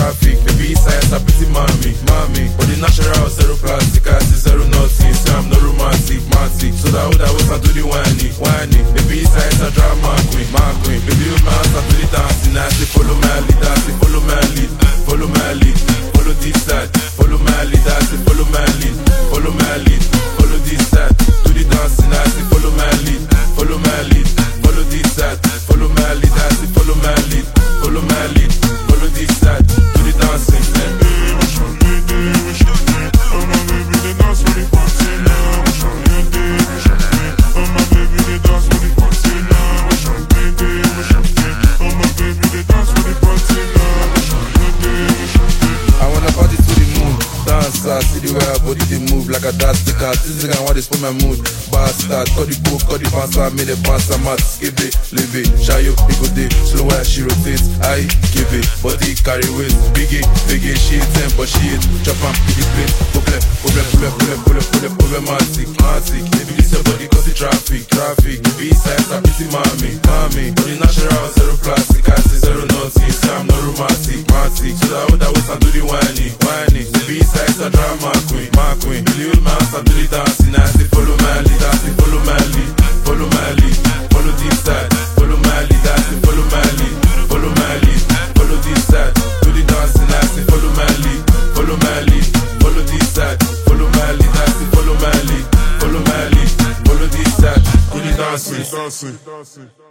traffic. The B-sides are pretty mommy. For the natural, zero plastic, I see zero nothing. Say I'm no romantic. So that would I was to the whiny. The B-sides are drama queen. Baby, you my answer to the dancing. I say follow my lead, I say follow my lead. Follow my lead, follow this side. Follow my lead, I say follow my lead. Follow my lead, follow this side. To the dancing, I say follow my lead. Follow my lead, follow this side. Follow my lead, I say follow my lead. Follow my lead, follow this side. To the dancing. See the way her body they move like a dance sticker. This is what they spoil my mood. Bastard, cut the book, cut the pasta, made the pasta mat. Skip it, leave it, shy up, it go day. Slow as she rotates, I give it. Body carry weight, biggie, she ain't 10, but she ain't. Chop and pick the plate. Problematic. Maybe this your body cause the traffic. The B-sides are pretty mommy. Body natural, zero plastic. I say zero nothing, say I'm not romantic. So that would I was do the whiny. The B-sides are drama queen. Believe my answer to the dancing. I say follow my lead, I say follow my lead. Follow my lead, follow this side. Follow my lead, I say follow my lead. Follow my lead, follow this side. To the dancing, I say follow my lead. Follow my lead, follow this side. Follow my lead, I say follow my lead. Follow my lead, follow this side. To the dancing.